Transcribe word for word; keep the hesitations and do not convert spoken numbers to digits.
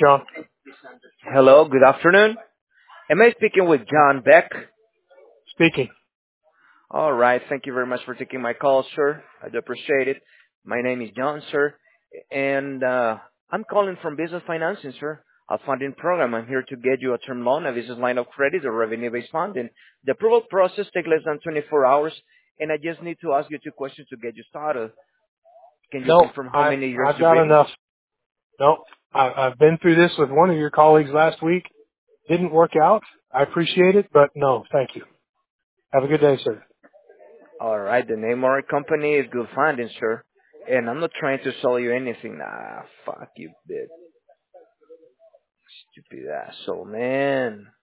John. Hello, good afternoon. Am I speaking with John Beck? Speaking. All right, thank you very much for taking my call, sir. I do appreciate it. My name is John, sir, and uh, I'm calling from Business Financing, sir, a funding program. I'm here to get you a term loan, a business line of credit, or revenue-based funding. The approval process takes less than twenty-four hours, and I just need to ask you two questions to get you started. Can you No, confirm how I many years I've you've got been? enough. No, I, I've been through this with one of your colleagues last week. Didn't work out. I appreciate it, but no, thank you. Have a good day, sir. All right, the name of our company is Good Funding, sir. And I'm not trying to sell you anything. Nah, fuck you, bitch. Stupid asshole, man.